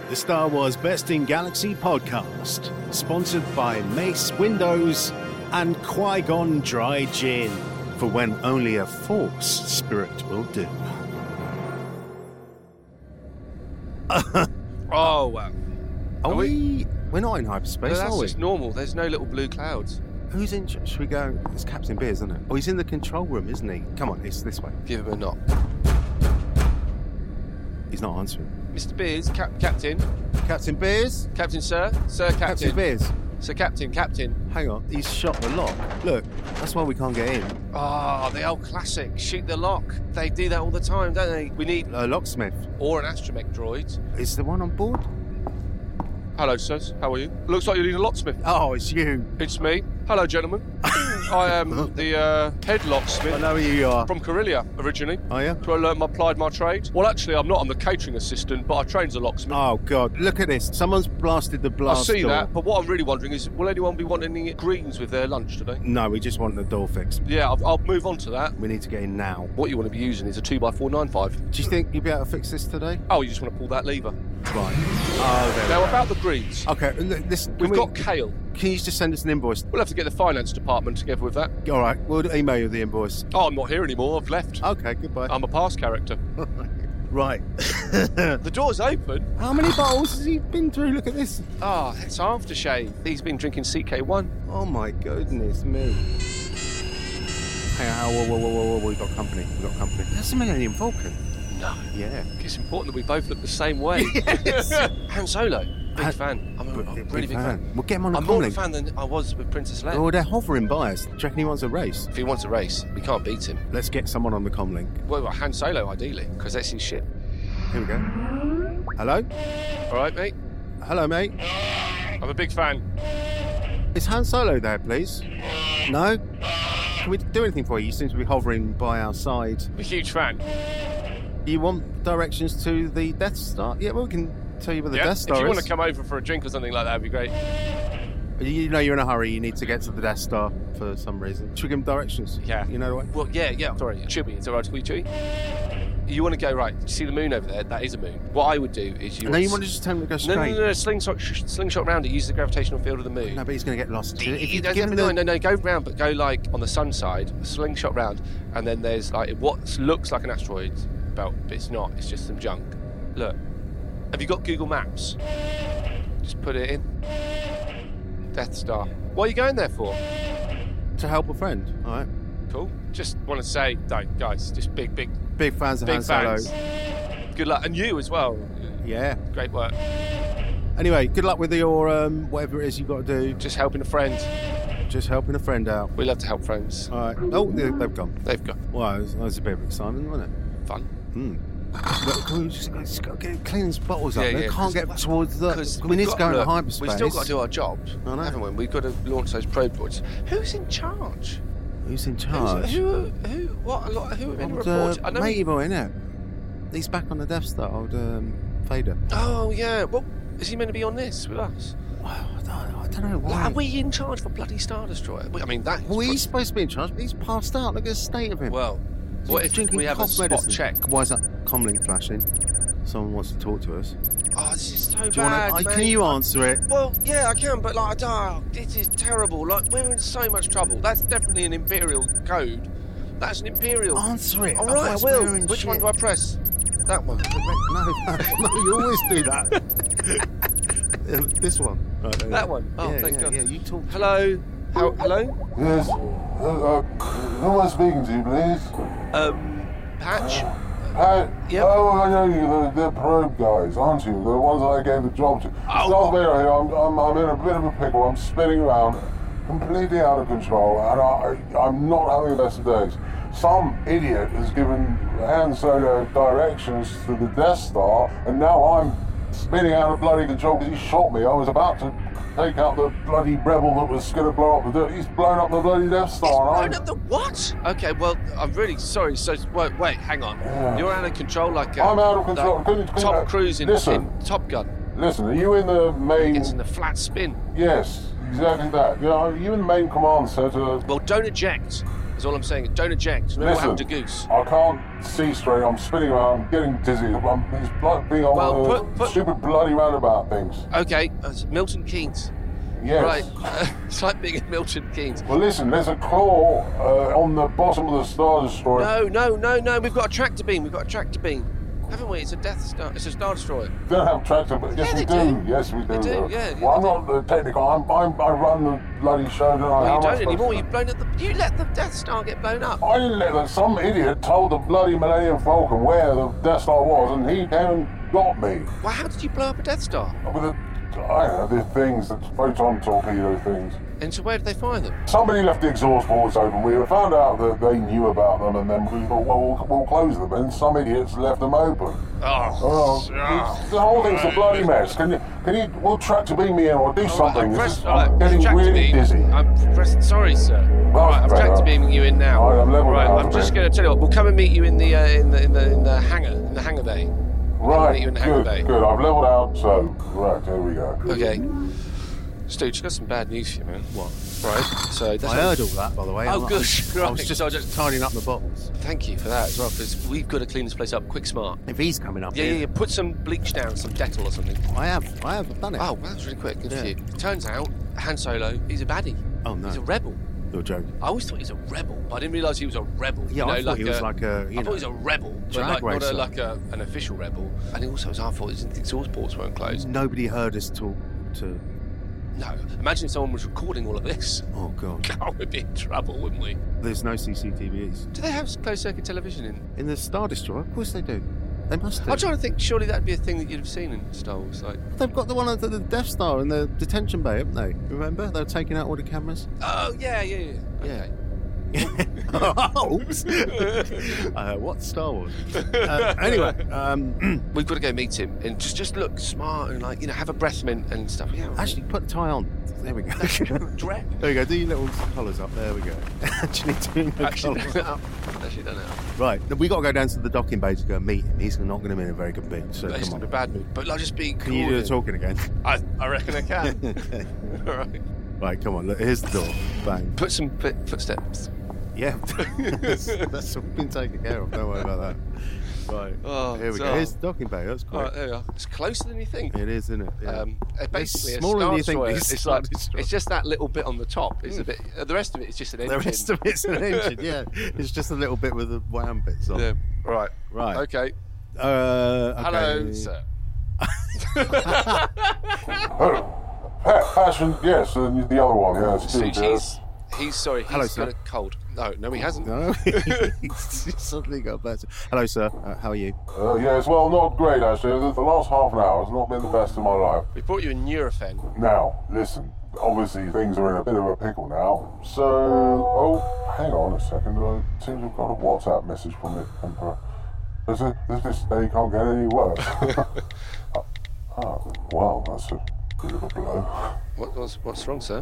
the Star Wars Best in Galaxy podcast, sponsored by Mace Windows and Qui-Gon Dry Gin, for when only a Force spirit will do. Oh, wow. Are we? We're not in hyperspace, No, that's are we? just normal. There's no little blue clouds. Who's in? Should we go? It's Captain Beers, isn't it? Oh, he's in the control room, isn't he? Come on, it's this way. Give him a knock. He's not answering. Mr. Beers, Captain. Captain Beers? Captain, sir. Sir, Captain. Captain Beers? Sir, Captain. Hang on, he's shot the lock. Look, that's why we can't get in. Ah, the old classic. Shoot the lock. They do that all the time, don't they? We need... A locksmith. Or an astromech droid. Is the one on board? Hello, sirs. How are you? Looks like you need a locksmith. Oh, it's you. It's me. Hello, gentlemen. I am the head locksmith. I know who you are. From Corellia, originally. Oh, yeah? To learn applied my trade. Well, actually, I'm not. I'm the catering assistant, but I trained as a locksmith. Oh, God. Look at this. Someone's blasted the blast I see door. that, but what I'm really wondering is, will anyone be wanting any greens with their lunch today? No, we just want the door fixed. Yeah, I'll move on to that. We need to get in now. What you want to be using is a 2x495. Do you think you'll be able to fix this today? Oh, you just want to pull that lever. Right. Oh, there Now, we go. about the greens. Okay, listen. We've got kale. Can you just send us an invoice? We'll have to get the finance department together with that. All right, we'll email you the invoice. Oh, I'm not here anymore. I've left. Okay, goodbye. I'm a past character. Right. The door's open. How many bottles has he been through? Look at this. Ah, it's aftershave. He's been drinking CK1. Oh, my goodness me. Hang on, whoa, we've got company. That's the Millennium Falcon. No. Yeah. It's important that we both look the same way. Yes. Han Solo. Big fan. I'm a really big fan. We'll get him on a I'm more of a comlink. fan than I was with Princess Leia. Oh, they're hovering by us. Do you reckon he wants a race? If he wants a race, we can't beat him. Let's get someone on the comlink. Well, Han Solo, ideally, because that's his ship. Here we go. Hello? All right, mate? Hello, mate. I'm a big fan. Is Han Solo there, please? No? Can we do anything for you? You seem to be hovering by our side. I'm a huge fan. You want directions to the Death Star? Yeah, well, we can tell you where the Death Star if you is. want to come over for a drink or something like that, that'd be great. You know you're in a hurry. You need to get to the Death Star for some reason. Should we give him directions? Yeah. You know the way? Well, yeah. Sorry, Chewie. It's all right to call you Chewie? You want to go, right, you see the moon over there? That is a moon. What I would do is No, you want to just tell him to go straight? No. Slingshot round it. Use the gravitational field of the moon. No, but he's going to get lost. If you No, give him the... no, go round, but go like on the sun side, slingshot round, and then there's like what looks like an asteroid belt, but it's not. It's just some junk. Look, have you got Google Maps? Just put it in. Death Star. What are you going there for? To help a friend, all right? Cool. Just want to say, guys, just big fans of Han Solo. fans. Good luck, and you as well. Yeah. Great work. Anyway, good luck with your whatever it is you've got to do. Just helping a friend. Just helping a friend out. We love to help friends. All right. Oh, they've gone. They've gone. Well, that was a bit of excitement, wasn't it? Fun. Look, can we just got to get clean these bottles up? Yeah, They yeah, can't get towards the... We need to go into hyperspace. We've still got to do our job, I know. haven't we? We've got to launch those probe droids. Who's in charge? Who's in charge? Who have been reported? I know matey boy, innit? He's back on the Death Star, old Vader. Oh, yeah. Well, is he meant to be on this with us? I don't know why. Are we in charge for bloody Star Destroyer? I mean, that... Well, he's supposed to be in charge, but he's passed out. Look at the state of him. Well, what if drinking we have a cough spot medicine. check? Why is that comlink flashing? Someone wants to talk to us. Oh, this is so Do you bad, want to? mate. Can you answer it? Well, yeah, I can, but like, this is terrible. Like, we're in so much trouble. That's definitely an Imperial code. That's an Imperial. Answer it. All right, I Otherwise will. we're in Which shit. one do I press? That one. No, you always do that. This one. Right, there you That go. one. Oh, yeah, thank yeah, God. Yeah, you talk. Hello. Hello. Yes. Who am I speaking to, please? Patch. Yep. Oh, I know you. The probe guys, aren't you? The ones that I gave the job to. Oh. Darth Vader here. I'm in a bit of a pickle. I'm spinning around, completely out of control, and I'm not having the best of days. Some idiot has given Han Solo directions to the Death Star, and now I'm spinning out of bloody control because he shot me. I was about to take out the bloody rebel that was going to blow up the... He's blown up the bloody Death Star. Blown up the what? Okay, well, I'm really sorry. So, wait, hang on. Yeah. You're out of control like... I'm out of control. Like Tom Cruise in Top Gun. Listen, are you in the main... Gets in the flat spin. Yes, exactly that. You know, are you in the main command center? Well, don't eject. That's all I'm saying. Don't eject. Remember what happened to Goose? I can't see straight. I'm spinning around, I'm getting dizzy. It's like being on the stupid bloody roundabout things. Okay, Milton Keynes. Yes. Right, it's like being at Milton Keynes. Well, listen, there's a claw on the bottom of the Star Destroyer. No, we've got a tractor beam. Haven't we? It's a Death Star. It's a Star Destroyer. We don't have tractor, but yes, we do. Yes, we do. They do, yeah. Well, I'm not technical. I run the bloody show, don't I? Well, you don't anymore. You let the Death Star get blown up. I didn't let them. Some idiot told the bloody Millennium Falcon where the Death Star was, and he came and got me. Well, how did you blow up a Death Star? With I don't know, the things, the photon torpedo things. And so where did they fire them? Somebody left the exhaust ports open. We found out that they knew about them, and then we thought, well, we'll close them. And some idiots left them open. The whole thing's a bloody mess. Can you, will tractor beam me in or do something? I'm getting really dizzy. Sorry, sir. I'm tractor beaming you in now. Right, I'm level now. I'm just going to tell you what. We'll come and meet you in the hangar bay. Right, good. I've leveled out, so right, here we go. Okay. Stooge, I've got some bad news for you, man. What? Right. So I heard all that, by the way. Oh, good. I was just tidying up the box. Thank you for that as well, because we've got to clean this place up quick, smart. If he's coming up, yeah. Put some bleach down, some Dettol or something. I have done it. Oh, well, that was really quick. Good for you. Turns out Han Solo, he's a baddie. Oh no, he's a rebel. You're joking. I always thought he was a rebel, but I didn't realise he was a rebel. Yeah, I thought he was like a. I thought he was a rebel, but not an official rebel. And also, it was our fault. The exhaust ports weren't closed. Nobody heard us talk to. No, imagine if someone was recording all of this. Oh God, we'd be in trouble, wouldn't we? There's no CCTVs. Do they have closed circuit television in the Star Destroyer? Of course they do. They must do. I'm trying to think. Surely that'd be a thing that you'd have seen in Star Wars. Like they've got the one at the Death Star in the detention bay, haven't they? Remember, they're taking out all the cameras. Oh yeah. Okay. Oops. What Star Wars? Anyway, we've got to go meet him and just look smart and have a breath mint and stuff. Yeah. Actually, put a tie on. There we go. There we go. Do your little collars up. There we go. Actually, doing the collars up. Actually, done it. Right, we got to go down to the docking bay to go meet him. He's not going to be in a very good mood. So he's come on. in a bad mood. But I'll just be. Can you do the talking again? I reckon I can. All right. Right, come on. Look, here's the door. Bang. Put some footsteps. Yeah, that's all been taken care of. Don't worry about that. Right, here we go. Here's the docking bay. That's cool. Right, there we are. It's closer than you think. It is, isn't it? Yeah. Basically, it's smaller than you think. It's just that little bit on the top. It's a bit. The rest of it is just an engine. The rest of it's an engine. Yeah, it's just a little bit with the wham bits on. Yeah. Right. Okay. Hello, sir. Passion, yes, and the other one, yes. He's sorry. He's got a cold. No, he hasn't. No, he's suddenly got better. Hello, sir. How are you? Yes, well, not great actually. The last half an hour has not been the best of my life. We brought you a Nurofen. Now, listen. Obviously, things are in a bit of a pickle now. So, hang on a second. I seem to have got a WhatsApp message from the Emperor. This day can't get any worse. Well, that's a bit of a blow. What's wrong, sir?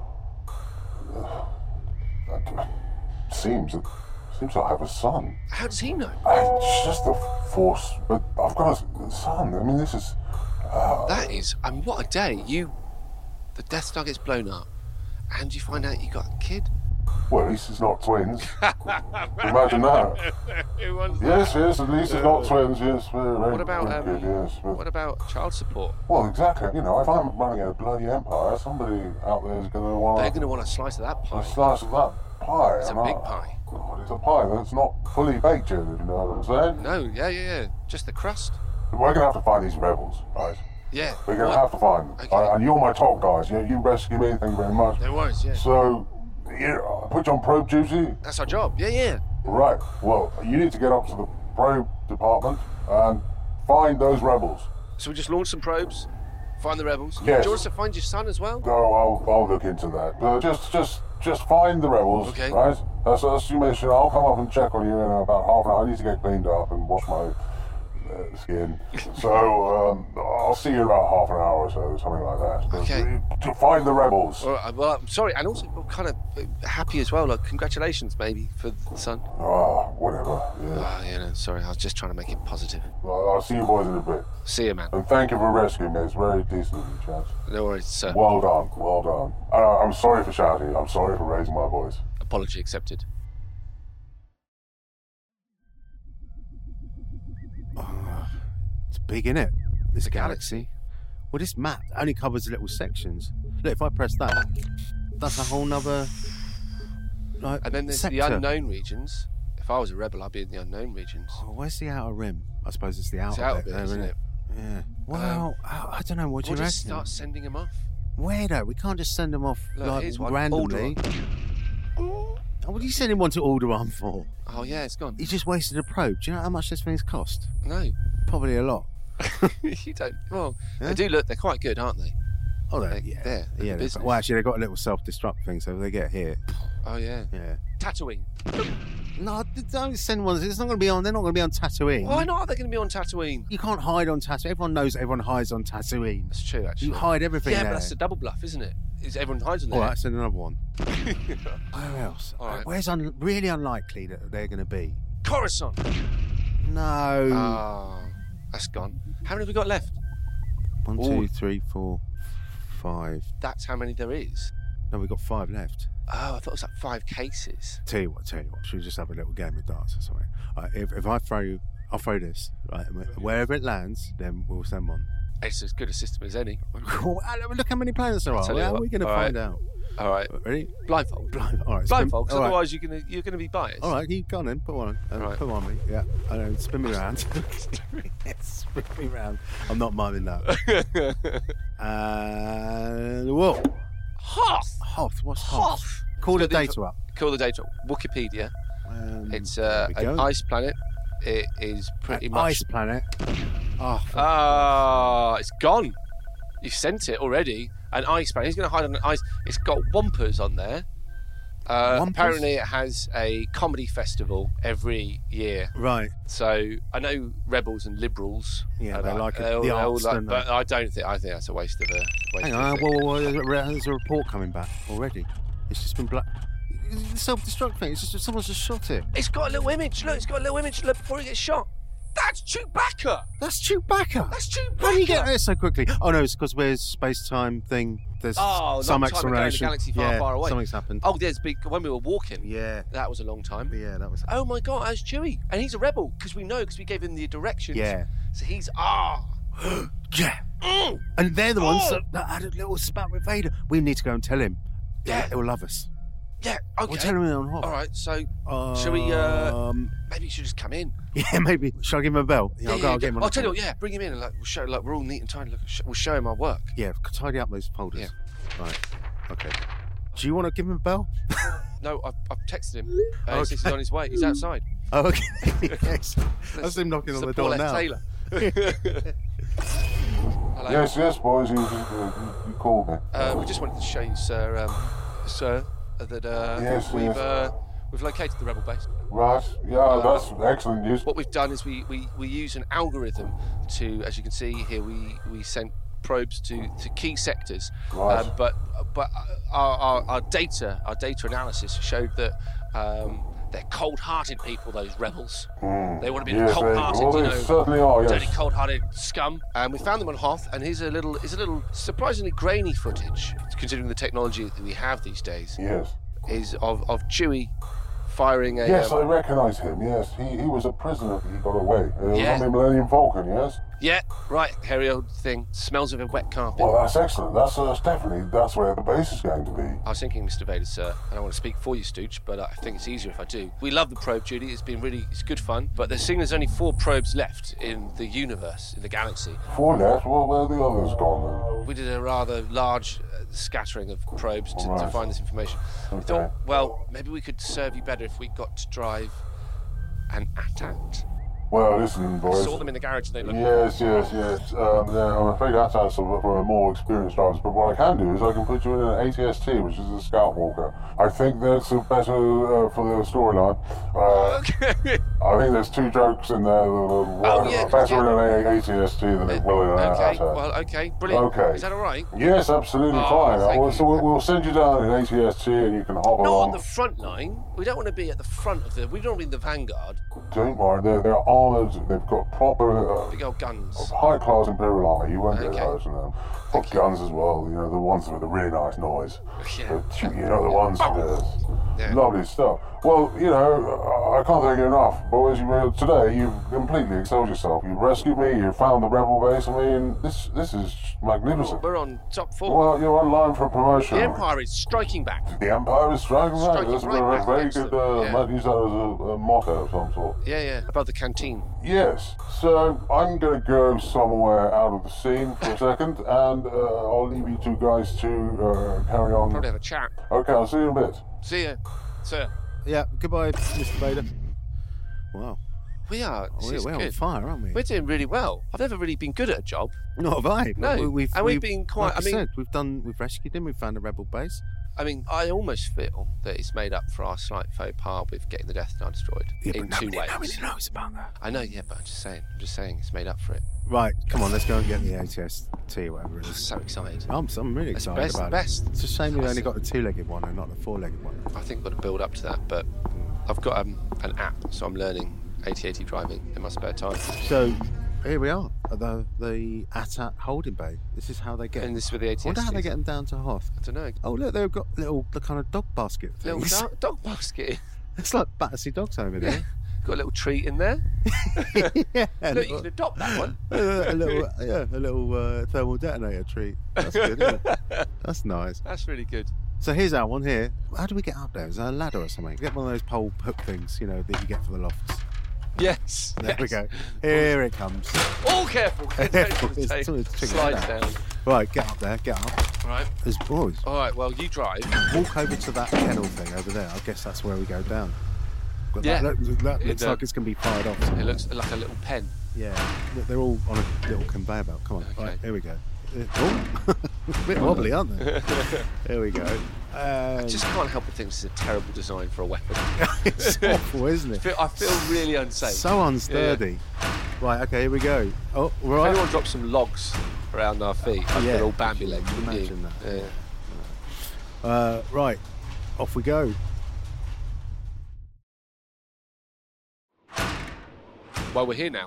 Seems I have a son. How does he know? It's just the Force, but I've got a son. I mean, this is... That is... I mean, what a day. The Death Star gets blown up, and you find out you got a kid? Well, at least it's not twins. Imagine that. Who wants yes, at least it's not twins, yes. What about child support? Well, exactly. If I'm running a bloody empire, somebody out there is going to want... They're going to want a slice of that pie. A slice of that pie. It's a big pie. God, it's a pie that's not fully baked yet, if you know what I'm saying. No, yeah. Just the crust. We're going to have to find these rebels, right? Yeah. We're going to have to find them. Okay. And you're my top guys. You rescue me, thank you very much. No worries, yeah. So... put you on probe duty. That's our job. Yeah. Right. Well, you need to get up to the probe department and find those rebels. So we just launch some probes, find the rebels. Yes. Do you want us to find your son as well? No, I'll look into that. Just find the rebels. Okay. Right. That's your mission. I'll come up and check on you in about half an hour. I need to get cleaned up and wash my skin. So I'll see you in about half an hour or so, something like that. Okay. To find the rebels. All right, well, I'm sorry, and also we're kind of happy as well. Like, congratulations, maybe, for the son. Whatever. Yeah. Sorry, I was just trying to make it positive. Well, I'll see you boys in a bit. See you, man. And thank you for rescuing me. It's very decent of you, chaps. No worries, sir. Well done. I'm sorry for shouting. I'm sorry for raising my voice. Apology accepted. big, innit? This The galaxy. Well, this map only covers little sections. Look, if I press that, that's a whole nother And then there's sector. the unknown regions. If I was a rebel, I'd be in the unknown regions. Oh, where's the outer rim? I suppose it's the outer, It's the outer bit bit, there, isn't isn't it? Yeah. Well, I don't know. What do We'll you just reckon? start sending them off. Where though? We can't just send them off Look, here's one. randomly. Oh, what are you sending one to Alderaan for? Oh, yeah, it's gone. You just wasted a probe. Do you know how much this thing's cost? No. Probably a lot. You don't. Well, Yeah? they do look, they're quite good, aren't they? Oh, They're yeah. there. They're Yeah. in business. Well, actually, they've got a little self-destruct thing, so if they get hit. Oh, yeah. Yeah. Tatooine. No, don't send ones. It's not going to be on. They're not going to be on Tatooine. Why not? They're going to be on Tatooine. You can't hide on Tatooine. Everyone knows everyone hides on Tatooine. That's true, actually. You hide everything Yeah, there. but that's a double bluff, isn't it? Is everyone hides in there? All right, send another one. Where else? All right. Where's really unlikely that they're going to be? Coruscant. No. Oh, that's gone. How many have we got left? 1, Ooh. 2, 3, 4, 5. That's how many there is. No, we've got 5 left. Oh, I thought it was like 5 cases. Tell you what. Should we just have a little game of darts or something? If I'll throw this, right, and wherever it lands, then we'll send one. It's as good a system as any. Look how many planets there are. tell you How are what. we going to All find right. out? All right. Ready? Blindfold. All right. Blindfold, because all right. otherwise you're gonna be biased. All right, keep going then. Put one on. Right. Put one on me. Yeah. I know. Spin me around. Spin me around. I'm not miming that. Whoa. Hoth. What's Hoth? Call the data up. Call the data up. Wikipedia. It's there we an go. ice planet. It is pretty much. Ice planet. Oh, Ah, it's gone. You've sent it already. An ice planet. He's going to hide on an ice. It's got Wampers on there. Wampers? Apparently, it has a comedy festival every year. right. So I know rebels and liberals. Yeah, are they like it. all- The they're all arts, like- don't they? but I don't think. I think that's a waste of a. Waste Hang of a on. thing. Whoa. There's a report coming back already. It's just been black. The self-destruct thing. It's just someone's just shot it. It's got a little image. Look, it's got a little image. Look before he gets shot. That's Chewbacca. That's Chewbacca. That's Chewbacca. How do you get there so quickly? Oh no, it's because we're space-time thing. There's Oh, some long time ago in the explanation. galaxy far, yeah, far away. Something's happened. Oh, there's big. When we were walking, Yeah. that was a long time. Yeah, that was. Oh my God, that's Chewie, and he's a rebel because we gave him the directions. Yeah. So he's Yeah. Mm. And they're the ones Oh. that had a little spat with Vader. We need to go and tell him. Yeah. He'll love us. Yeah. Okay. We'll tell him on Hoth. All right. So shall we? Maybe you should just come in. Yeah, maybe. Shall I give him a bell? Yeah, I'll get him on I'll the tell you phone. what. Yeah, bring him in and we'll show. We're all neat and tidy. We'll show him our work. Yeah, tidy up those folders. Yeah. Right. Okay. Do you want to give him a bell? No, I've texted him. He says he's on his way. He's outside. Oh, okay. Yes. That's him knocking on the door now. Taylor. Hello. Yes, boys, you called me. We just wanted to show you, sir, that Yes, we've located the rebel base. Right, yeah, that's excellent news. What we've done is we use an algorithm to, as you can see here, we sent probes to key sectors, Right. but our data analysis showed that they're cold-hearted people, those rebels. They want to be Yes, cold-hearted, they certainly are, yes. dirty, cold-hearted scum. And we found them on Hoth, and here's a little surprisingly grainy footage, considering the technology that we have these days. Yes. Is of Chewie firing a. Yes, I recognise him, yes. He was a prisoner, he got away. Yeah. On the Millennium Falcon, yes? Yeah, right, hairy old thing. Smells of a wet carpet. Well, that's excellent. That's that's where the base is going to be. I was thinking, Mr. Vader, sir, I don't want to speak for you, Stooge, but I think it's easier if I do. We love the probe, Judy. It's good fun. But there's only 4 probes left in the universe, in the galaxy. 4 left, well, where are the others gone We did a rather large scattering of probes to Right. find this information. We Okay. thought, well, maybe we could serve you better if we got to drive an AT-AT. Well, listen, boys. Saw them in the garage and they looked. Yes. I'm afraid that's for more experienced drivers, but what I can do is I can put you in an ATST, which is a Scout Walker. I think that's better for the storyline. Okay. I think there's 2 jokes in there that are yeah, better in yeah. an ATST than it will in an Okay, AT-AT. well, okay, brilliant. Okay. Is that all right? Yes, absolutely Oh, fine. thank you. So we'll send you down in ATST and you can hop Not along. on the front line. We don't want to be at the front of the. We don't want to be in the vanguard. Don't worry, they're armed armoured. They've got proper Big old guns. high-class Imperial armour. You won't get Okay. those in them. Got guns as well. You know, the ones with the really nice noise. Yeah. You know, the ones Yeah. lovely stuff. Well, you know, I can't thank you enough, boys. Today you've completely excelled yourself. You rescued me. You found the rebel base. I mean, this is magnificent. We're on top 4. Well, you're on line for promotion. The Empire is striking back. The Empire is striking back. Striking That's right a back very against good. them. Yeah. Might use that as a motto of some sort. Yeah. Above the canteen. Yes. So I'm going to go somewhere out of the scene for a second, and I'll leave you two guys to carry on. Probably have a chat. Okay, I'll see you in a bit. See ya, sir. Yeah, goodbye, Mr. Vader. Wow. We are. This We're is on good. fire, aren't we? We're doing really well. I've never really been good at a job. Not have I. No. We've been quite. Like I mean, said, we've rescued him. We've found a rebel base. I almost feel that it's made up for our slight faux pas with getting the Death Star destroyed in 2 ways. Nobody knows about that. I know, yeah, but I'm just saying, it's made up for it. Right, come on, let's go and get the ATST or whatever it I'm is. so excited. I'm really It's excited about best. it. It's a shame we've only Massive. got the 2-legged one and not the 4-legged one. I think I've got to build up to that, but I've got an app, so I'm learning AT-AT driving in my spare time. So here we are at the AT-AT holding bay. This is how they get. And this is with the AT-AT. I wonder how they get them down to Hoth. I don't know. Oh look, they've got the kind of dog basket Little things. dog basket. It's like Battersea Dogs Home in there. Got a little treat in there. Yeah, Look, you can adopt that one. a little thermal detonator treat. That's good, isn't it? That's nice. That's really good. So here's our one here. How do we get up there? Is there a ladder or something? Get one of those pole hook things, you know, that you get for the lofts. Yes. There we go. Here it comes. All careful. Careful, it's tricky, Slides isn't it? down. Right, get up there, get up. Right. There's boys. All right. Well, you drive. Walk over to that kennel thing over there. I guess that's where we go down. But Yeah. that looks It, like it's going to be fired off. It looks like a little pen. Yeah, look, they're all on a little conveyor belt. Come on, Okay. right, here we go. Oh, a bit wobbly, aren't they? Here we go. I just can't help but think this is a terrible design for a weapon. It's awful, isn't it? I feel really unsafe. So unsturdy. Right, okay, here we go. Oh, If right. anyone drops some logs around our feet, I'd Yeah. feel all Bambi legs, wouldn't you? Imagine that. Yeah. Right, off we go. Well, we're here now.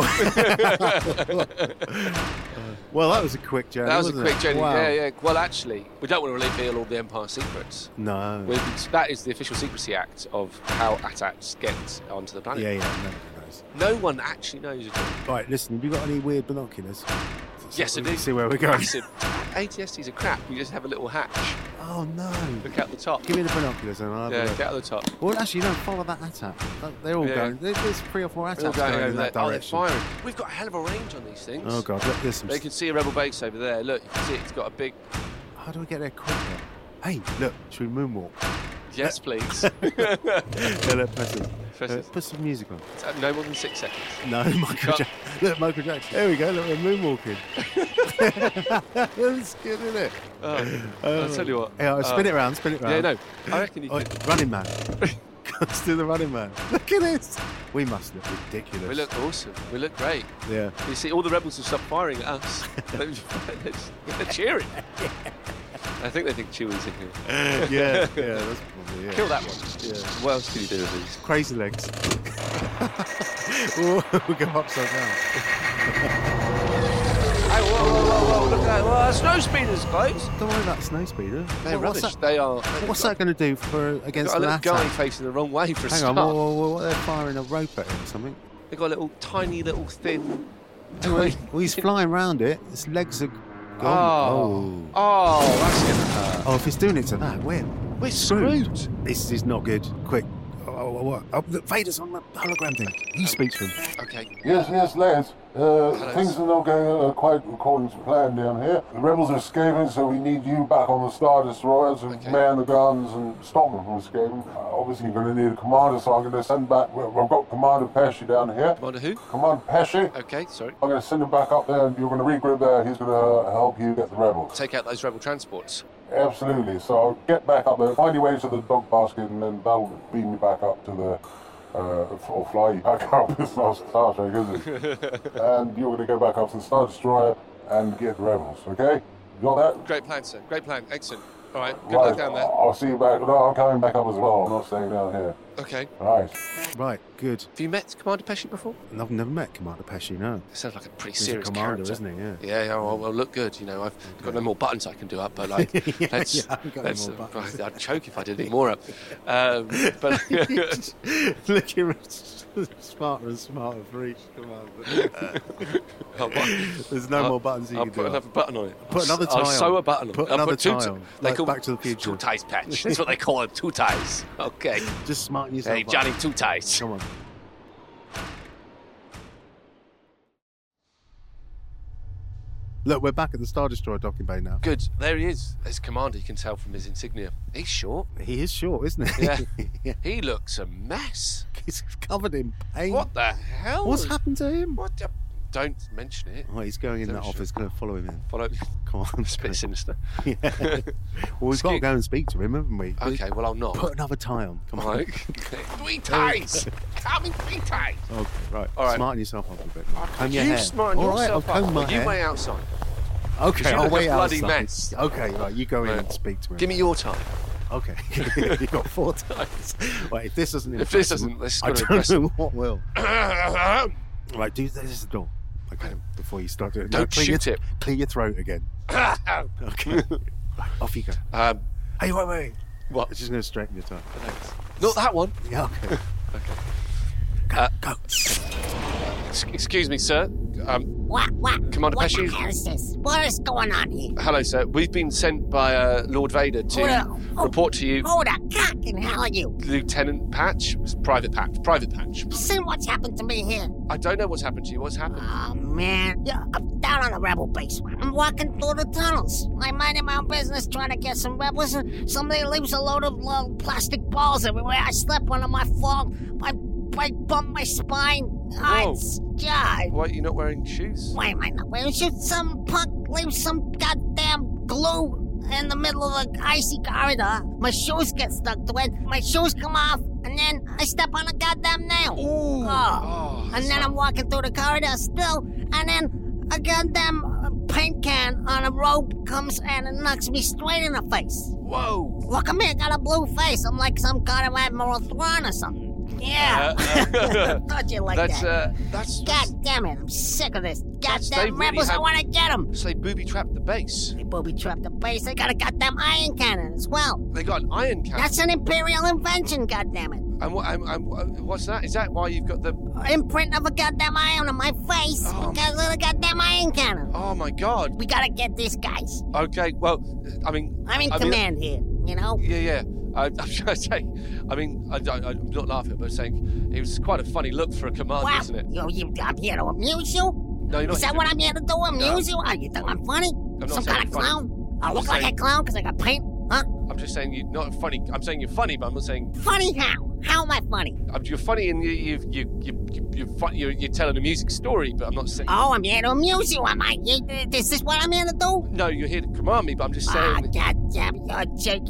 Well, that was a quick journey. That was a wasn't quick it? journey. Wow. Yeah. Well, actually, we don't want to reveal all the Empire secrets. No. That is the official secrecy act of how AT-ATs get onto the planet. Yeah, nobody knows. No one actually knows at all. Right, listen, have you got any weird binoculars? Yes, I we can do. see where we're going. Massive. ATSTs are crap. You just have a little hatch. Oh, no. Look out the top. Give me the binoculars and I'll have a Yeah, look. get out the top. Well, actually, no, follow that AT-AT. They're all Yeah. going. There's 3 or 4 They're all AT-ATs going going over in there. that Oh, they're direction. firing. We've got a hell of a range on these things. Oh, God, look, there's some... They can see a rebel base over there. Look, you can see it's got a big... How do we get there quicker? Hey, look, should we moonwalk? Yes, please. Yeah, look, press it. Press it. Put some music on. No more than 6 seconds. No, Michael Jackson. Look, Michael Jackson. There we go, look, we're moonwalking. That's good, isn't it? I'll tell you what. Yeah, spin it round, spin it round. Yeah, no. I reckon you Oh, could... Running Man. Let's do the Running Man. Look at this. We must look ridiculous. We look awesome. We look great. Yeah. You see, all the rebels have stopped firing at us. They're cheering. I think they think Chewie's in here. Yeah, that's probably it. Kill that one. Yeah. What else can you do with these? Crazy legs. we'll go upside down. Hey, whoa, look at that. Well, snow speeders, guys. Don't worry about snow speeder. They're What's rubbish. that, They are. what's that going to do for against Got a the little guy AT-AT? facing the wrong way for a Hang start. on, what they're firing a rope at him or something? They've got a little tiny, little thin. Well, he's flying round it. His legs are Oh, gone. that's gonna hurt. Oh, if it's doing it to that, we're screwed. This is not good. Quick. What? Oh, look, Vader's on the hologram thing. You speak to him. Okay. Yes, lads. Things are not going quite according to plan down here. The rebels are escaping, so we need you back on the Star Destroyer to man the guns and stop them from escaping. Obviously, you're going to need a commander, so I'm going to send back... I've got Commander Pesci down here. Commander who? Commander Pesci. Okay, sorry. I'm going to send him back up there, and you're going to regroup there. He's going to help you get the rebels. Take out those rebel transports. Absolutely. So get back up there, find your way to the dog basket, and then that'll beam me back up to the... or fly you back up. It's not Star Trek, is it? And you're going to go back up to the Star Destroyer and get the rebels, okay? You got that? Great plan, sir. Great plan. Excellent. All right. Good luck down there. I'll see you back. No, I'm coming back up as well. I'm not staying down here. Okay. Right. Right, good. Have you met Commander Pesci before? I've never met Commander Pesci, no. Sounds like a pretty He's serious a commander, character, isn't he? Yeah. Yeah, well, look good. You know, I've got no more buttons I can do up, but like, Yeah, let's. yeah, I haven't got any more buttons. I'd choke if I did any more up. But Looking smarter and smarter for each commander. There's no more buttons you I'll can put do. another button on it. Put another tie I'll sew on. a button on. Put I'll another two tie t- on. They Like call Back to the Future. Two ties patch. That's what they call it. Two ties. Okay. Just smarten yourself Hey, up. Johnny, two ties. Come on. Look, we're back at the Star Destroyer docking bay now. Good. There he is. As commander, you can tell from his insignia. He's short. He is short, isn't he? Yeah. Yeah. He looks a mess. He's covered in pain. What the hell? What's happened to him? What? Don't mention it. Oh, he's going in Don't that sure. office. Going to follow him in. Follow me. Come on. It's a bit sinister. Yeah. Well, we've got to go and speak to him, haven't we? Okay, well, I'll not. Put another tie on. Come on. Right. Three ties. Come in, three ties. Okay, right. All right. Smarten yourself up a bit. Comb your You hair. smarten All right, yourself I'll up. comb my You hair. wait outside. Okay, You I'll look wait a bloody outside. mess. Okay, right. You go in Right. and speak to him. Give me your time. Okay. You've got 4 ties. Right, if this doesn't If this impress him, doesn't, this is I going to don't impress him. know what will. Right, this is the door. Okay, before you start doing it. Don't clear shoot your, it. Clear your throat again. Okay. Right, off you go. Hey, wait. What? I'm just going to straighten your tie. Not that one. Yeah, okay. Go. Excuse me, sir. What? Commander What Pesci? the hell is this? What is going on here? Hello, sir. We've been sent by Lord Vader to report to you, Who the cock in hell are you? Lieutenant Patch. It's Private Patch. You seen what's happened to me here? I don't know what's happened to you. What's happened? Oh, man. Yeah, I'm down on the rebel base. I'm walking through the tunnels. I'm minding my own business trying to get some rebels, and somebody leaves a load of little plastic balls everywhere. I slip on them, I fall. I bump my spine. Whoa. It's God. Why are you not wearing shoes? Why am I not wearing shoes? Some punk leaves some goddamn glue in the middle of the icy corridor. My shoes get stuck to it. My shoes come off, and then I step on a goddamn nail. Ooh. Oh. And then I'm walking through the corridor still, and then a goddamn paint can on a rope comes and it knocks me straight in the face. Whoa. Look at me, I got a blue face. I'm like some kind of Admiral Thrawn or something. Yeah. Thought you like that. That's. God damn it, I'm sick of this. They Goddamn really rebels, I have- want to get them. So they booby-trapped the base. They booby-trapped the base. They got a goddamn iron cannon as well. They got an iron cannon. That's an Imperial invention, goddammit. And what's that? Is that why you've got the... Imprint of a goddamn iron on my face Oh. because of the goddamn iron cannon. Oh, my God. We gotta get these guys. Okay, well, I mean... I'm in command here, you know? Yeah. I'm trying to say... I mean, I'm not laughing, but saying it was quite a funny look for a commander, Wow. isn't it? I'm here to amuse you? No, you're not. Is that what I'm here to do? Amuse you? You think I'm funny? not Some saying kind of funny. clown? I I'm look not like a saying- clown because I got paint? Huh? I'm just saying you're not funny. I'm saying you're funny, but I'm not saying... Funny how? How am I funny? You're funny and you're telling a music story, but I'm not saying... Oh, I'm here to amuse you, am I? Is this what I'm here to do? No, you're here to command me, but I'm just Ah, saying... goddamn, you're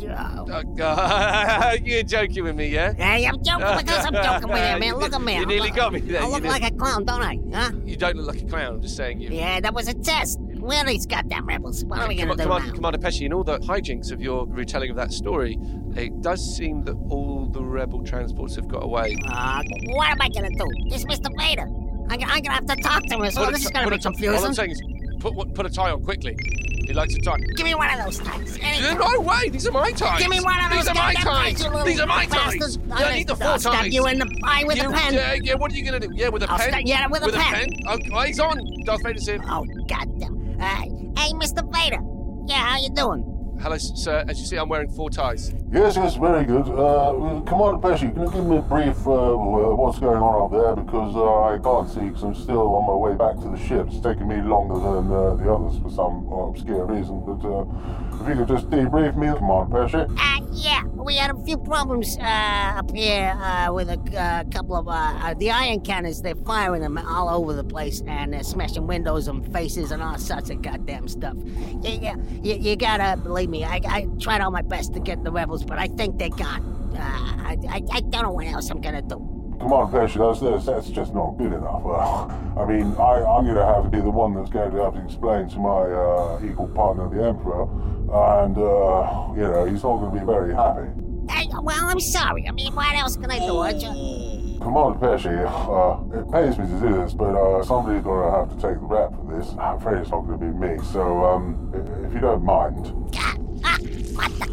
joking. You're joking with me, yeah? Hey, I'm joking because I'm joking with you, man. Look at me. You nearly got me there. I look like a clown, don't I? Huh? You don't look like a clown, I'm just saying you... Yeah, that was a test. Where are these goddamn rebels? What are we gonna do now? Commander Pesci, in all the hijinks of your retelling of that story, it does seem that all the rebel transports have got away. What am I gonna do? It's Mr. Vader. I'm gonna have to talk to him, so this is gonna be All I'm confusing. saying is, put a tie on quickly. He likes a tie. Give me one of those ties. Anything. No way, these are my ties. Give me one of those These are my goddamn ties. you little These are my bastard. ties. I'm I gonna- need the 4 I'll ties. stab you in the eye with a pen. Yeah, what are you going to do? Yeah, with a I'll pen? stab- yeah, with a pen. Oh, he's on. Darth Vader's here. Oh, goddamn. Hey, Mr. Vader. Yeah, how you doing? Hello, sir. As you see, I'm wearing 4 ties. Yes, very good. Commander Pesci, can you give me a brief what's going on up there? Because I can't see, because I'm still on my way back to the ship. It's taking me longer than the others for some obscure reason. But if you could just debrief me, Commander Pesci. Yeah, we had a few problems up here with a couple of the iron cannons. They're firing them all over the place, and they're smashing windows and faces and all sorts of goddamn stuff. You gotta believe me. I tried all my best to get the rebels, but I think they're gone. I don't know what else I'm gonna do. Commander Pesci, that's just not good enough. I mean, I'm going to have to be the one that's going to have to explain to my equal partner, the Emperor, and, he's not going to be very happy. Hey, Well, I'm sorry. I mean, what else can I do? Commander Pesci, it pains me to do this, but somebody's going to have to take the rap for this. I'm afraid it's not going to be me. So, if you don't mind. What the?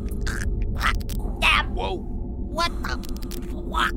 Whoa. What the? What?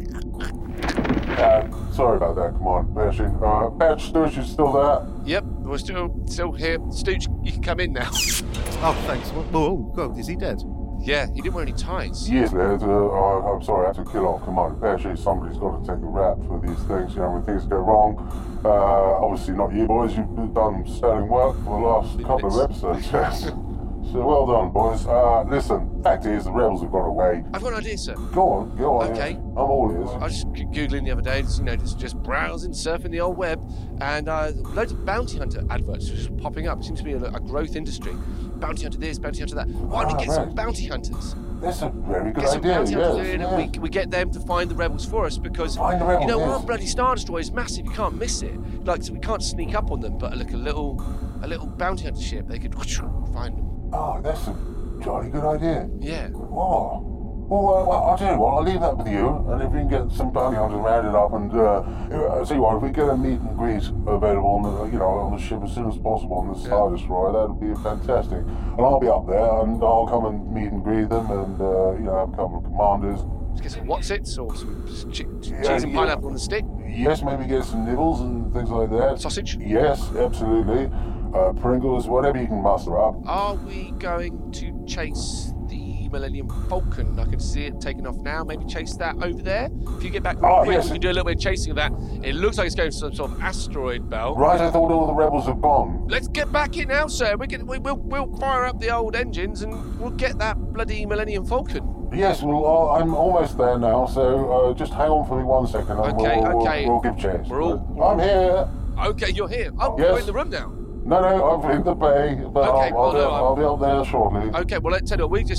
Sorry about that, Commander Pesci. Patch, Stooge, you still there? Yep, we're still here. Stooge, you can come in now. Oh, thanks. Oh, God, is he dead? Yeah, he didn't wear any ties. Yes, lad. I'm sorry, I had to kill off Commander Pesci. Somebody's got to take the rap for these things, when things go wrong. Obviously not you boys. You've done sterling work for the last couple of episodes, yes. So well done, boys. Listen, fact is, the rebels have got away. I've got an idea, sir. Go on. Okay. Yeah. I'm all ears. I was just Googling the other day, just browsing, surfing the old web, and loads of bounty hunter adverts just popping up. It seems to be a growth industry. Bounty hunter this, bounty hunter that. Why don't we get some bounty hunters? That's a very good Get some idea, bounty hunters in, yes. and we get them to find the rebels for us, because Find the rebels, our yes. bloody Star Destroyer is massive. You can't miss it. So we can't sneak up on them. But a little bounty hunter ship, they could find them. Oh, that's a jolly good idea. Yeah. Oh. Well, I'll tell you what, I'll leave that with you, and if we can get some bounty hunters rounded up, and I'll tell you what, if we get a meet and greet available on the, on the ship as soon as possible on the Star Destroyer, that'd be fantastic. And I'll be up there, and I'll come and meet and greet them, and have a couple of commanders. Let's get some Watsits or some cheese and pineapple on the stick. Yes, maybe get some nibbles and things like that. Sausage? Yes, absolutely. Pringles, whatever you can muster up. Are we going to chase the Millennium Falcon? I can see it taking off now. Maybe chase that over there. If you get back real quick, yes. we can do a little bit of chasing of that. It looks like it's going to some sort of asteroid belt. Right, I thought all the rebels have gone. Let's get back in now, sir. We'll fire up the old engines and we'll get that bloody Millennium Falcon. Yes, well, I'm almost there now, so just hang on for me 1 second, and Okay. we'll give chase. I'm here. Okay, you're here. Oh, Yes. you're in the room now. No, I'm in the bay, but Okay, I'll be up there shortly. Okay, well, let's tell you what,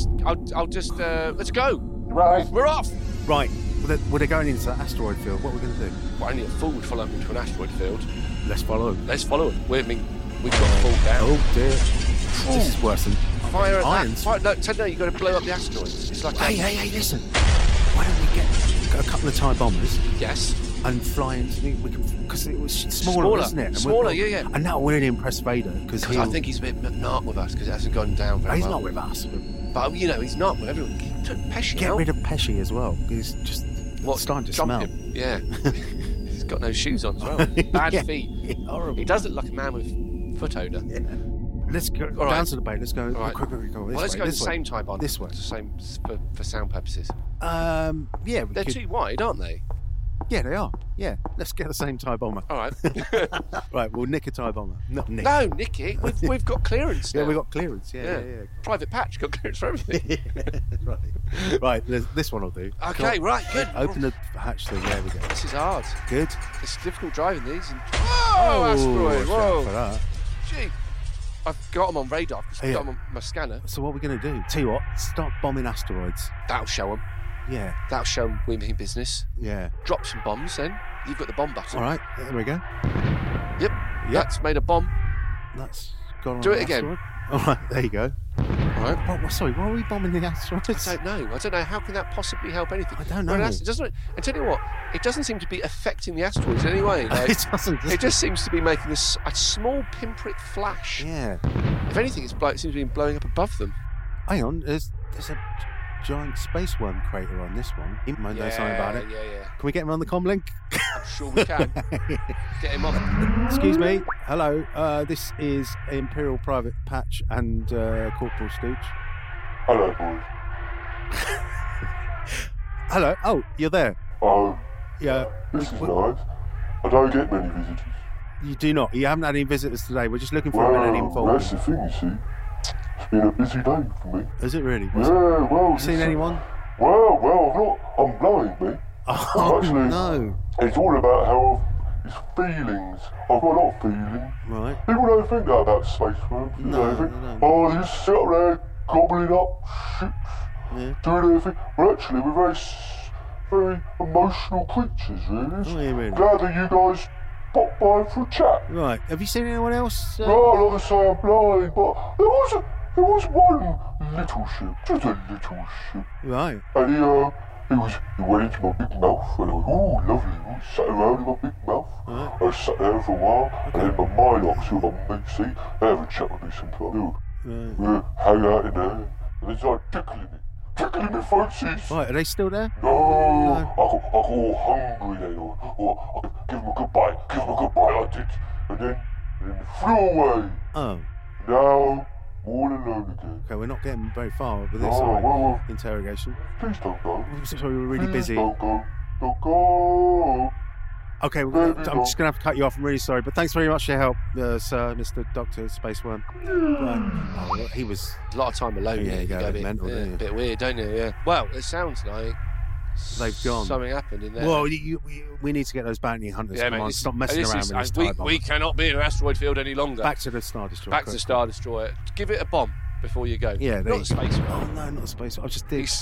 let's go. Right. We're off. Right. Well, they're going into that asteroid field. What are we going to do? Well, only a fool would follow up into an asteroid field. Let's follow them. Let's follow them. We've got to fall down. Oh, dear. This is worse than Fire at irons. that. No, you've got to blow up the asteroids. It's like Hey, listen. Why don't we get a couple of TIE bombers Yes. and fly into because it was smaller, isn't it? And Smaller, yeah. And that'll really impress Vader because I think he's a bit not with us because it hasn't gone down very he's well. not with us. But he's not with everyone. He took Pesci Get out. rid of Pesci as well. He's just starting to Jump smell. him. Yeah. He's got no shoes on as well. Bad Yeah. feet. Horrible. He does look like a man with foot odour. Yeah. Let's go All down right. to the bay. Let's go. All right. Quick. Go Well, let's go the same type on. This way. The same for sound purposes. Yeah. We They're could, too wide, aren't they? Yeah, they are. Yeah. Let's get the same TIE bomber. All right. Right. We'll nick a TIE bomber. Not nick. No, nick it. We've got clearance now. Yeah, we got clearance. Yeah. Private Patch got clearance for everything. Right. This one will do. Okay, right, good. Open the hatch thing. There we go. This is hard. Good. It's difficult driving these. Asteroid. watch out Whoa. for that. Gee. I've got them on radar because I've got them on my scanner. So what are we going to do? Tell you what, start bombing asteroids. That'll show them. Yeah. That'll show them we mean business. Yeah. Drop some bombs then. You've got the bomb button. All right. There we go. Yep. That's made a bomb. That's gone on Do it an again. asteroid. All right. There you go. All right. Sorry, why are we bombing the asteroids? I don't know. How can that possibly help anything? I don't know. I tell you what, it doesn't seem to be affecting the asteroids in any way. Like, It doesn't. it just seems to be making a small pinprick flash. Yeah. If anything, it seems to be blowing up above them. Hang on. There's a giant space worm crater on this one. He might know something about it. Yeah. Can we get him on the comlink? I'm sure we can. Get him on. Excuse me. Hello. This is Imperial Private Patch and Corporal Stooge. Hello, boys. Hello. Oh, you're there. Oh, Yeah. this is nice. I don't get many visitors. You do not. You haven't had any visitors today. We're just looking for a Millennium Well, that's Falcon. the thing, you see. It's been a busy day for me. Is it really? Yeah, well... You seen anyone? Well, I'm blind, mate. Oh, Actually, no. It's all about how it's feelings. I've got a lot of feelings. Right. People don't think that about space worms. No, They think, they don't. oh, they just sit up there gobbling up ships, Yeah. doing everything. But actually, we're very emotional creatures, really. Oh, yeah, really. Glad that you guys popped by for a chat. Right. Have you seen anyone else? No, like I say, I'm blind, but There was one little ship, just a little ship. Right. And he went into my big mouth, and I went, ooh, lovely. Ooh, sat around in my big mouth. Right. I sat there for a while, and then my Mylocks, who my mates see, they have a chat with me sometimes. Hang out in there, and they start tickling me fancies. Right, are they still there? No. I got all hungry then, or I could give them a good bite, I did, and then they flew away. Oh. Now, all alone again. Okay, we're not getting very far with this No, interrogation. Please don't go. Sorry, we're really busy. Don't go. Okay, I'm just going to have to cut you off. I'm really sorry, but thanks very much for your help, sir, Mr. Doctor Spaceworm. Right. Oh, he was... A lot of time alone. Yeah, you go a bit mental, don't you? A bit weird, don't you? Yeah. Well, it sounds like they've gone. Something happened in there. Well, we need to get those bounty hunters. Come on, stop messing around with this tie bomb. We cannot be in an asteroid field any longer. Back to the Star Destroyer. Back to the Star Destroyer. Give it a bomb before you go. Yeah, not a space one. Oh no, not a space one. I just did.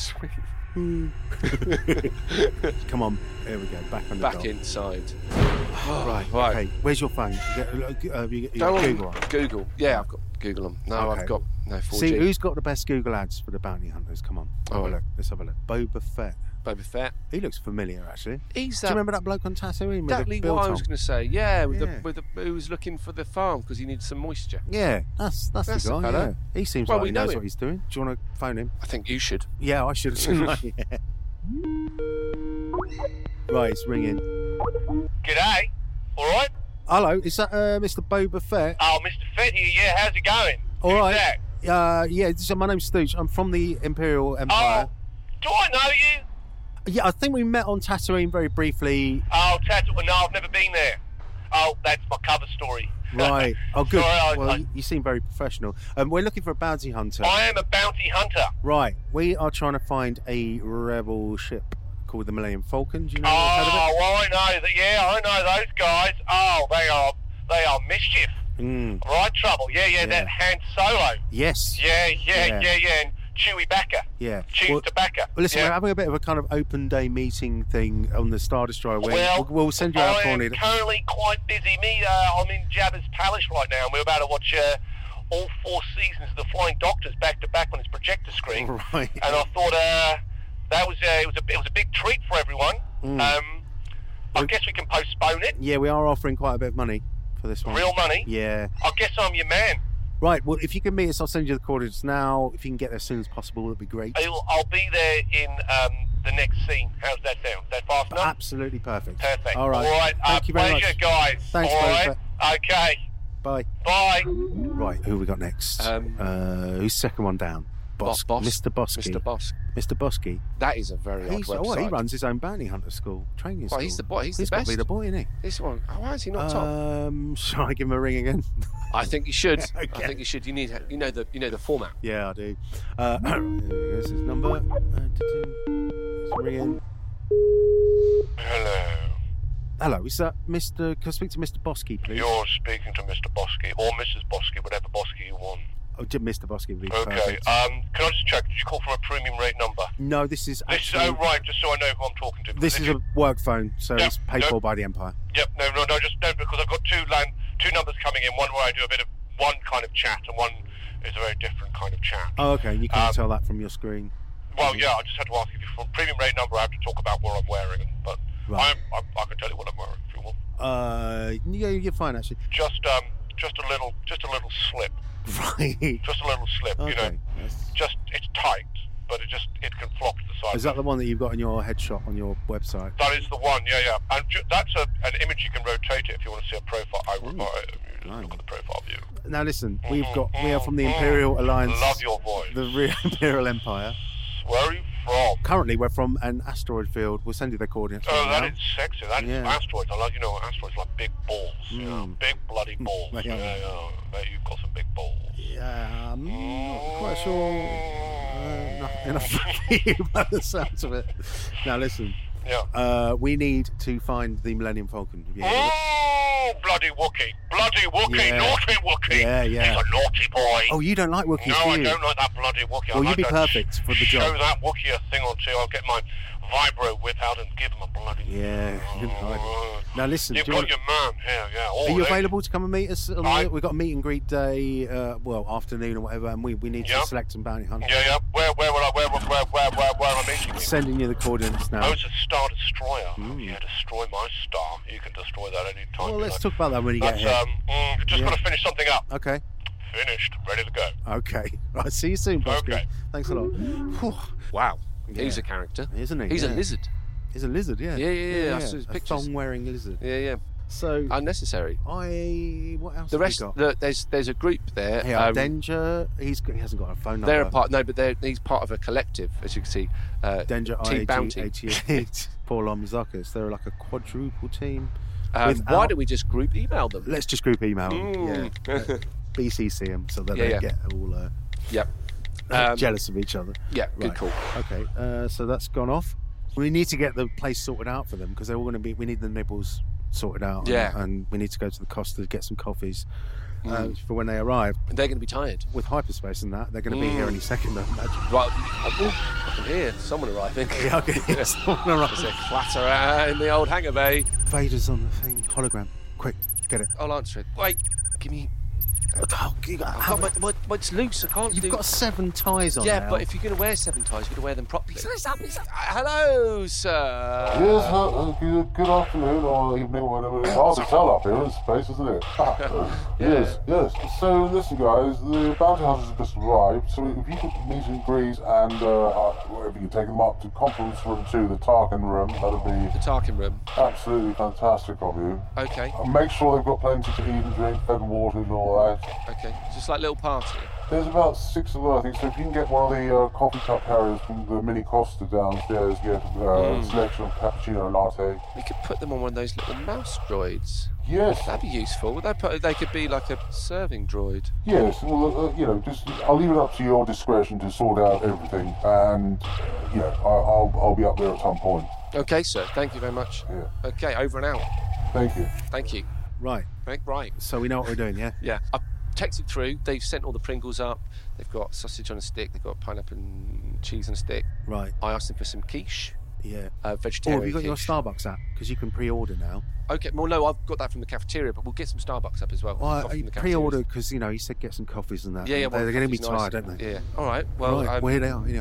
Come on, here we go. Back inside. Right. Okay. Where's your phone? You Google. Google. Yeah, I've got Google them. No, okay. I've got no 4G. See, who's got the best Google ads for the bounty hunters? Come on. Let's have a look. Boba Fett. He looks familiar, actually. Do you remember that bloke on Tatooine? Exactly what I was going to say. Yeah, who was looking for the farm because he needed some moisture. Yeah, that's the guy. Yeah. He seems like he knows what he's doing. Do you want to phone him? I think you should. Yeah, I should. Yeah. Right, it's ringing. G'day. All right. Hello, is that Mr. Boba Fett? Oh, Mr. Fett here. Yeah, how's it going? All right. Who's that? Yeah. My name's Stooge. I'm from the Imperial Empire. Oh, do I know you? Yeah, I think we met on Tatooine very briefly. Oh, Tatooine. No, I've never been there. Oh, that's my cover story. Right. Oh, good. Sorry, you seem very professional. We're looking for a bounty hunter. I am a bounty hunter. Right. We are trying to find a rebel ship called the Millennium Falcon. Do you know well, I know that. Yeah, I know those guys. Oh, they are mischief. Right, trouble. Yeah. That Han Solo. Yes. Yeah. And Chewie Backer. Yeah. Chewie Tobacco. Well, listen, we're having a bit of a kind of open day meeting thing on the Star Destroyer. We'll send you out I'm currently quite busy. I'm in Jabba's Palace right now, and we're about to watch all 4 seasons of The Flying Doctors back to back on his projector screen. Right. And I thought that was it was a big treat for everyone. I guess we can postpone it. Yeah, we are offering quite a bit of money for this one. Real money? Yeah. I guess I'm your man. Right, well, if you can meet us, I'll send you the coordinates now. If you can get there as soon as possible, that'd be great. I'll be there in the next scene. How's that sound? Is that fast enough? Absolutely perfect. Perfect. All right. Thank you very much. Pleasure, guys. Thanks, all right. Okay. Bye. Bye. Right, who have we got next? Who's second one down? Boss. Mr. Bosky. Mr. Bosky. That is a very odd website. He runs his own bounty hunter school, training school. He's the boy. He's the best. He's got to be the boy, isn't he? This one. Why is he not top? Shall I give him a ring again? I think you should. Okay. I think you should. You know the format. Yeah, I do. Here's his number. Let's ring in. Hello, is that Mr. Can I speak to Mr. Bosky, please? You're speaking to Mr. Bosky or Mrs. Bosky, whatever Bosky you want. Oh, Mr. Bosky would be okay. Perfect. Can I just check? Did you call from a premium rate number? No, this is actually... right, just so I know who I'm talking to. This is a work phone, so it's paid for by the Empire. Yep, no, because I've got two numbers coming in. One where I do a bit of one kind of chat, and one is a very different kind of chat. Oh, okay, you can't tell that from your screen. Well, yeah, I just had to ask if you're from premium rate number. I have to talk about what I'm wearing, but right. I can tell you what I'm wearing if you want. Yeah, you're fine actually. Just a little slip. Right. Just a little slip, okay. You know. Just it's tight, but it can flop to the side. Is that the one that you've got in your headshot on your website? That is the one, yeah. And that's an image you can rotate it if you want to see a profile. Look at the profile view. Now listen, we are from the Imperial Alliance. Love your voice. The real Imperial Empire. Where are you from? Currently, we're from an asteroid field. We'll send you the coordinates. Oh, that is sexy. That is asteroids. I like, asteroids like big balls. You know, big bloody balls. You've got some big balls. Yeah, I'm not quite sure. Enough for you by the sounds of it. Now listen. Yeah. We need to find the Millennium Falcon. Oh, bloody Wookiee. Yeah. Naughty Wookiee. Yeah. He's a naughty boy. Oh, you don't like Wookiees, No, do you? I don't like that bloody Wookiee. Well, you'd be perfect for the job. Show that Wookiee a thing or two. I'll get my vibro whip out and give him a bloody... Yeah. Now listen, You've got your man here, yeah. Are you available to come and meet us? We've got a meet and greet day, afternoon or whatever, and we need to select some bounty hunters. Yeah. Where am I meeting you? Sending you the coordinates now. Oh, it's a Star Destroyer. Yeah, destroy my star. You can destroy that any time. Well, let's talk about that when you get here. Just got to finish something up. Okay. Finished. Ready to go. Okay. Right, see you soon, Bosky. Okay. Thanks a lot. Wow. Yeah. He's a character. Isn't he? He's a lizard. He's a lizard, yeah. Yeah. I saw his pictures. A thong-wearing lizard. Yeah. So unnecessary. What else? The rest, there's a group there. Yeah, Danger. He hasn't got a phone number. They're a part. No, but he's part of a collective, as you can see. Danger, Team Bounty. Paul Omzakis. They're like a quadruple team. Why don't we just group email them? Let's just group email them. Yeah. BCC them so that they get all. Jealous of each other. Yeah, good call. Okay, so that's gone off. We need to get the place sorted out for them because they're all going to be. We need the nibbles sorted out. Yeah, and we need to go to the Costa to get some coffees for when they arrive. And they're going to be tired with hyperspace and that. They're going to be here any second. I imagine. Right, I can hear someone arriving. Yeah, I can hear someone arriving. There's a clatter in the old hangar bay. Vader's on the thing. Hologram. Quick, get it. I'll answer it. Wait, give me. It's loose. I can't. You've got 7 ties on. Yeah, now. but if you're going to wear 7 ties, you've got to wear them properly. Hello, sir. Yes, good afternoon or evening, whatever. It's hard to tell up here in space, isn't it? Yes. So listen, guys, the bounty hunters have just arrived. So if you could meet and greet, and if you could take them up to conference room 2, the Tarkin room, that'd be the Tarkin room. Absolutely fantastic of you. Okay. And make sure they've got plenty to eat and drink, fed and watered and all that. Okay, just like a little party. There's about 6 of them, I think, so if you can get one of the coffee cup carriers from the Mini Costa downstairs, get a selection of cappuccino latte. We could put them on one of those little mouse droids. Yes. That'd be useful. They could be like a serving droid. Yes, well, just I'll leave it up to your discretion to sort out everything, and, I'll be up there at some point. Okay, sir, thank you very much. Yeah. Okay, over and out. Thank you. Thank you. Right. Right. So we know what we're doing, yeah? Yeah. I've texted through. They've sent all the Pringles up. They've got sausage on a stick. They've got pineapple and cheese on a stick. Right. I asked them for some quiche. Yeah. Vegetarian have you got quiche. your Starbucks app? Because you can pre-order now. Okay. Well, no, I've got that from the cafeteria, but we'll get some Starbucks up as well. Well, pre-order because, he said get some coffees and that. Yeah, well, they're going to be tired, aren't they? Yeah. All right. Well, where they are,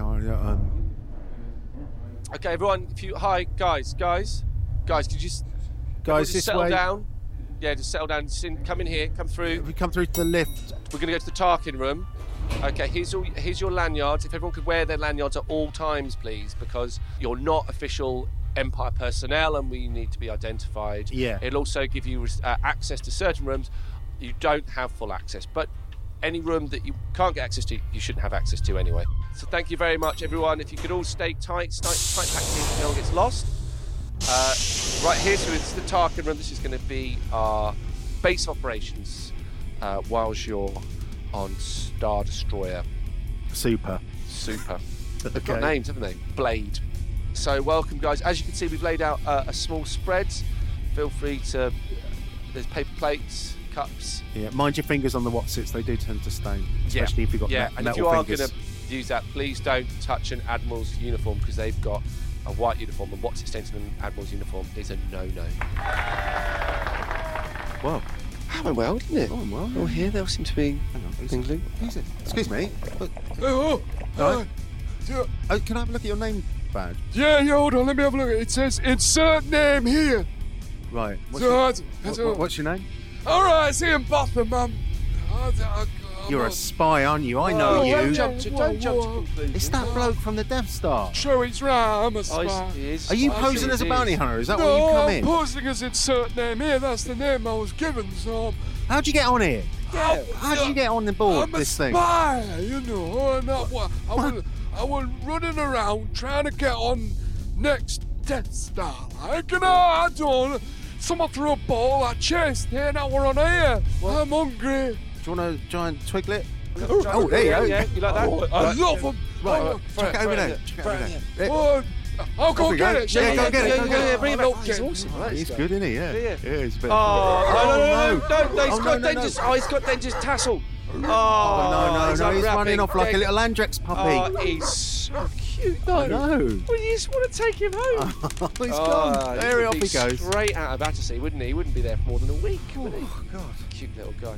Okay, everyone. Hi, guys, could you just this settle way down? Yeah, just settle down. Come in here. Come through. We come through to the lift. We're going to go to the Tarkin room. Okay, here's your lanyards. If everyone could wear their lanyards at all times, please, because you're not official Empire personnel and we need to be identified. Yeah. It'll also give you access to certain rooms. You don't have full access, but any room that you can't get access to, you shouldn't have access to anyway. So thank you very much, everyone. If you could all stay tight packed in so no one gets lost. Right here, so it's the Tarkin room. This is going to be our base operations whilst you're on Star Destroyer. Super. They've got names, haven't they? Blade. So welcome, guys. As you can see, we've laid out a small spread. Feel free to... there's paper plates, cups. Yeah, mind your fingers on the Watsits. They do tend to stain, especially if you've got metal and if you are fingers. going to use that, please don't touch an Admiral's uniform because they've got a white uniform, and what's extended an Admiral's uniform is a no-no. Whoa. That went well, didn't it? Oh, well. Oh, here they all seem to be mingling. Who's it? Excuse me. Oh, can I have a look at your name badge? Yeah, hold on, let me have a look. It says insert name here. Right. What's your name? All right, it's Ian Botham, man. You're a spy, aren't you? I know you. Don't jump to conclusions. It's that bloke from the Death Star. True, he's right. I'm a spy. Are you posing as a bounty hunter? Is that why you come in? No, I'm posing as insert name here. That's the name I was given, so... How'd you get on here? How did you get on the board this thing? I'm a spy, you know. And I was running around trying to get on next Death Star. Like, I don't... Someone threw a ball, I chased it, now we're on here. I'm hungry. Do you want a giant twiglet? Oh, there you go. Yeah, you like that? I love them. Right, check it over there. I'll go get it. Yeah, go get it. Yeah, bring it back. He's awesome. He's good, isn't he? Yeah, he's a bit... He's got Denger's tassel. No, he's running off like a little Andrex puppy. Oh, he's so cute. cute, though. I know. Well, you just want to take him home. He's gone. There off he goes. Straight out of Battersea, wouldn't he? He wouldn't be there for more than a week, would he? Oh, God. Cute little guy.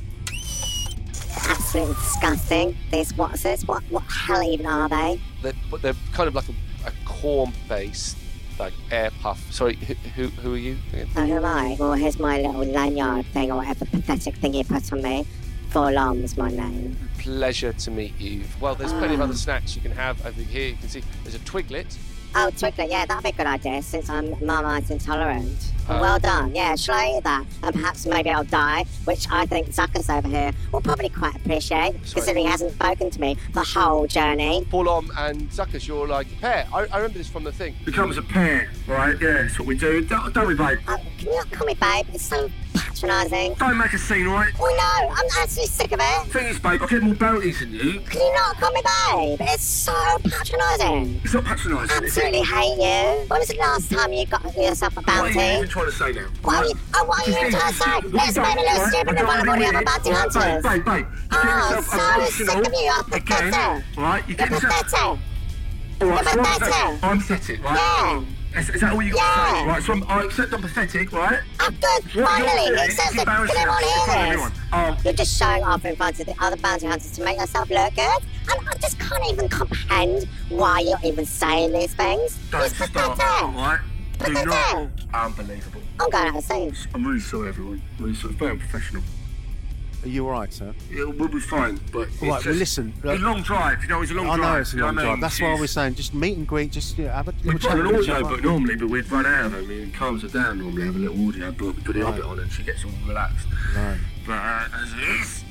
Absolutely disgusting. These what hell even are they? They're kind of like a corn-based, like air puff. Sorry, who are you? Oh, who am I? Well, here's my little lanyard thing or whatever pathetic thing you put on me. Forlom is my name. Pleasure to meet you. Well, there's plenty of other snacks you can have over here. You can see there's a Twiglet. Oh, Twiglet, yeah, that'd be a good idea since I'm Marmite intolerant. Well done, yeah, shall I eat that? And perhaps maybe I'll die, which I think Zuckus over here will probably quite appreciate, considering he hasn't spoken to me the whole journey. Forlom and Zuckus, you're like a pair. I remember this from the thing. Becomes a pair, right? Yeah, that's what we do. Don't we, babe? Can you not call me babe? It's so patronising. Don't make a scene, right? Oh no, I'm actually sick of it. Thing is, babe, I get more bounties than you. Can you not call me babe? It's so patronising. It's not patronising. Absolutely hate you. When was the last time you got yourself a bounty? What are you even trying to say now? What are you even trying to say? Let's make me look stupid in front of all the other bounty hunters. Babe. Oh, so sick of you. You're pathetic. Right, you get You're pathetic. You're pathetic. I'm pathetic, right? Yeah. Is that all you got to say? Right, so I accept I'm pathetic, right? Oh, good. Finally, accept it. Can everyone hear this? You're just showing off in front of the other bounty hunters to make yourself look good. And I just can't even comprehend why you're even saying these things. It's pathetic. Right? Pathetic. Unbelievable. I'm going out of scene. I'm really sorry, everyone. Really sorry. Very unprofessional. Are you all right, sir? Yeah, we'll be fine, but all right, well, listen. It's a long drive, you know, it's a long drive. I know it's a long drive. That's why I was saying, just meet and greet, just have a little chat. We've got an audio book normally, but we'd run out of them. It calms her down normally, have a little audio book, we put the Hobbit on and she gets all relaxed. Right. But as it is,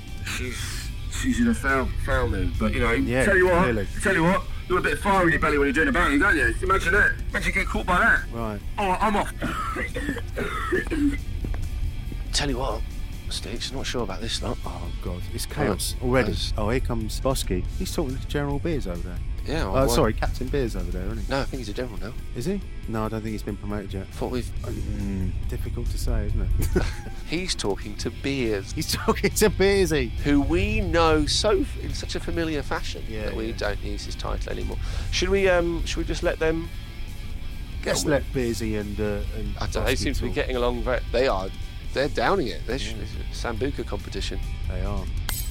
she's in a foul mood. But, you know, yeah, tell you what, you want a bit of fire in your belly when you're doing a bounty, don't you? Imagine that. Imagine you get caught by that. Right. Oh, I'm off. Tell you what, Sticks, not sure about this lot. Oh, God, it's chaos already. Oh, here comes Bosky. He's talking to General Beers over there. Yeah. Well, sorry, Captain Beers over there, isn't he? No, I think he's a general now. Is he? No, I don't think he's been promoted yet. Thought we've... difficult to say, isn't it? He's talking to Beers. He's talking to Beersy. Who we know in such a familiar fashion that we don't use his title anymore. Should we just let them... Let's let Beersy and I don't know, they seem to be getting along very... They're downing it. It's a Sambuca competition. They are.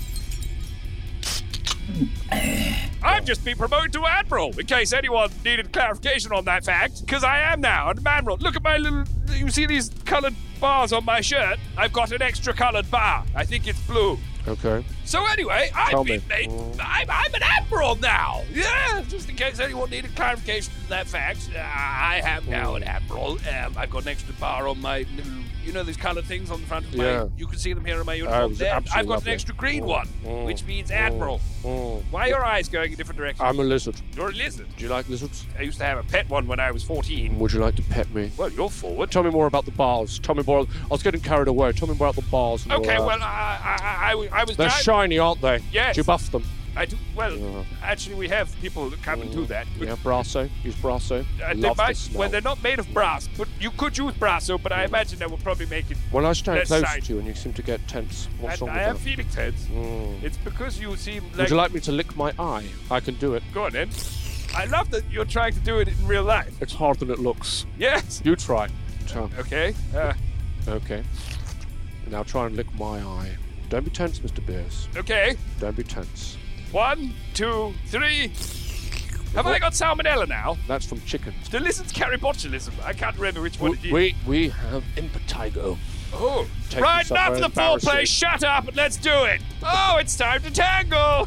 I've just been promoted to Admiral, in case anyone needed clarification on that fact, because I am now an Admiral. Look at my little... You see these coloured bars on my shirt? I've got an extra coloured bar. I think it's blue. Okay. So anyway, I've been made... I'm an Admiral now. Yeah, just in case anyone needed clarification on that fact. I am now an Admiral. I've got an extra bar on my little... You know these coloured things on the front of my... You can see them here in my uniform. I've got an extra green one, which means Admiral. Why are your eyes going in different directions? I'm a lizard. You're a lizard? Do you like lizards? I used to have a pet one when I was 14. Would you like to pet me? Well, you're forward. Tell me more about the bars. Tell me more... I was getting carried away. Tell me more about the bars. Okay, well, I was... They're shiny, aren't they? Yes. Do you buff them? I do. Well, actually, we have people that come and do that. Yeah, Brasso. Use Brasso. They're not made of brass, but you could use Brasso, but I imagine that would probably make it. When I stand close to you and you seem to get tense, what's wrong with that? I am feeling tense. It's because you seem like... Would you like me to lick my eye? I can do it. Go on, then. I love that you're trying to do it in real life. It's harder than it looks. Yes. You try. Okay. Okay. Now try and lick my eye. Don't be tense, Mr. Beers. Okay. Don't be tense. 1, 2, 3. Have I got salmonella now? That's from chickens. Do lizards carry botulism? I can't remember which one it is. We have impetigo. Oh. Right, enough of the foreplay. Shut up and let's do it. Oh, it's time to tangle.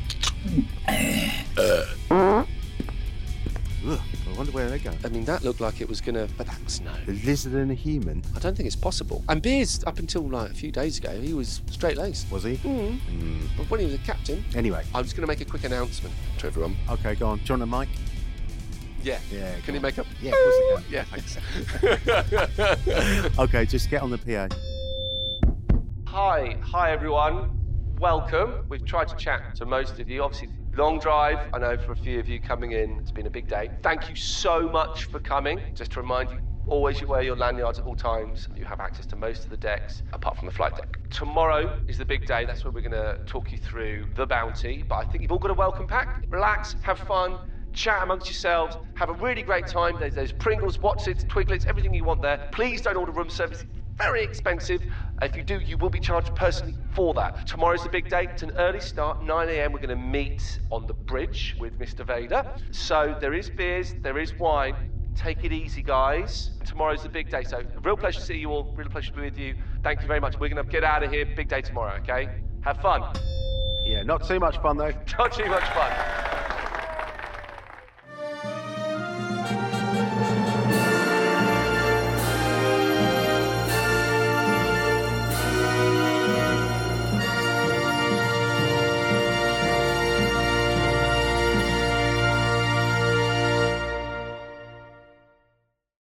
I wonder where they go. I mean, that looked like it was gonna, but that's no. A lizard and a human? I don't think it's possible. And Beers, up until like a few days ago, he was straight-laced. Was he? But when he was a captain... Anyway. I'm just gonna make a quick announcement to everyone. Okay, go on. Do you want a mic? Yeah. Can you make up? Yeah, of course I can. Yeah, thanks. Okay, just get on the PA. Hi everyone. Welcome. We've tried to chat to most of you. Obviously, long drive. I know for a few of you coming in, it's been a big day. Thank you so much for coming. Just to remind you, always you wear your lanyards at all times. You have access to most of the decks, apart from the flight deck. Tomorrow is the big day. That's where we're going to talk you through the bounty. But I think you've all got a welcome pack. Relax, have fun, chat amongst yourselves, have a really great time. There's Pringles, Wotsits, Twiglets, everything you want there. Please don't order room service. Very expensive. If you do, you will be charged personally for that. Tomorrow's the big day. It's an early start, 9 a.m. We're going to meet on the bridge with Mr. Vader. So there is beers, there is wine. Take it easy, guys. Tomorrow's the big day. So a real pleasure to see you all. Real pleasure to be with you. Thank you very much. We're going to get out of here. Big day tomorrow, okay? Have fun. Yeah, not too much fun, though. Not too much fun.